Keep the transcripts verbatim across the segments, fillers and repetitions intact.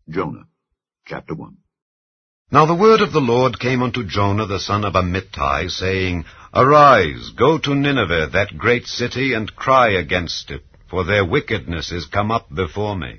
Jonah, chapter one. Now the word of the Lord came unto Jonah the son of Amittai, saying, Arise, go to Nineveh, that great city, and cry against it, for their wickedness is come up before me.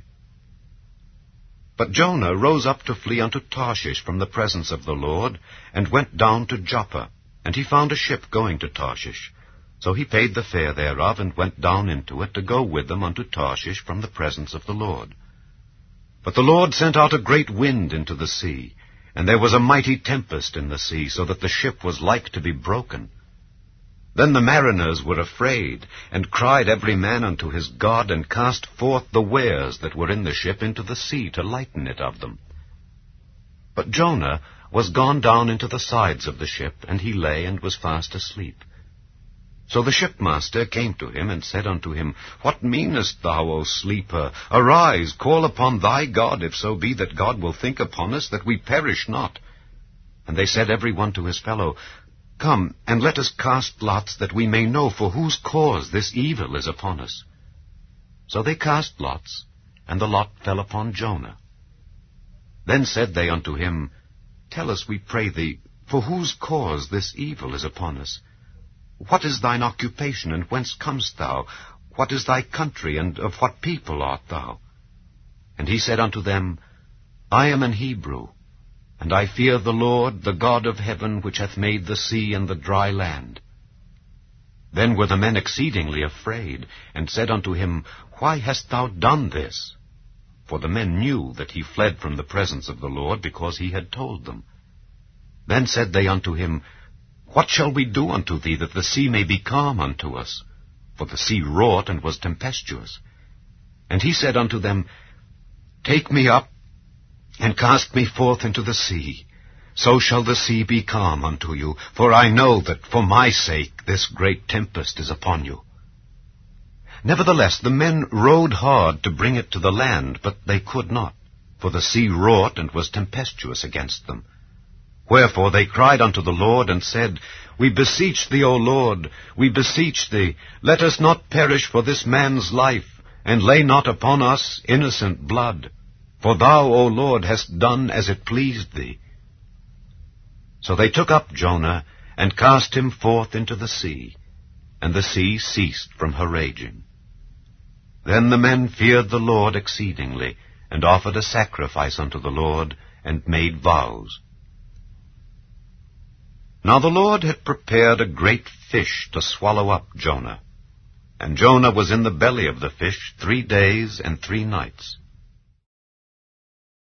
But Jonah rose up to flee unto Tarshish from the presence of the Lord, and went down to Joppa, and he found a ship going to Tarshish. So he paid the fare thereof, and went down into it to go with them unto Tarshish from the presence of the Lord. But the Lord sent out a great wind into the sea, and there was a mighty tempest in the sea, so that the ship was like to be broken. Then the mariners were afraid, and cried every man unto his God, and cast forth the wares that were in the ship into the sea, to lighten it of them. But Jonah was gone down into the sides of the ship, and he lay and was fast asleep. So the shipmaster came to him, and said unto him, What meanest thou, O sleeper? Arise, call upon thy God, if so be that God will think upon us, that we perish not. And they said every one to his fellow, Come, and let us cast lots, that we may know for whose cause this evil is upon us. So they cast lots, and the lot fell upon Jonah. Then said they unto him, Tell us, we pray thee, for whose cause this evil is upon us? What is thine occupation, and whence comest thou? What is thy country, and of what people art thou? And he said unto them, I am an Hebrew, and I fear the Lord, the God of heaven, which hath made the sea and the dry land. Then were the men exceedingly afraid, and said unto him, Why hast thou done this? For the men knew that he fled from the presence of the Lord, because he had told them. Then said they unto him, What shall we do unto thee, that the sea may be calm unto us? For the sea wrought and was tempestuous. And he said unto them, Take me up, and cast me forth into the sea. So shall the sea be calm unto you, for I know that for my sake this great tempest is upon you. Nevertheless the men rowed hard to bring it to the land, but they could not, for the sea wrought and was tempestuous against them. Wherefore they cried unto the Lord, and said, We beseech thee, O Lord, we beseech thee, let us not perish for this man's life, and lay not upon us innocent blood. For thou, O Lord, hast done as it pleased thee. So they took up Jonah, and cast him forth into the sea, and the sea ceased from her raging. Then the men feared the Lord exceedingly, and offered a sacrifice unto the Lord, and made vows. Now the Lord had prepared a great fish to swallow up Jonah. And Jonah was in the belly of the fish three days and three nights.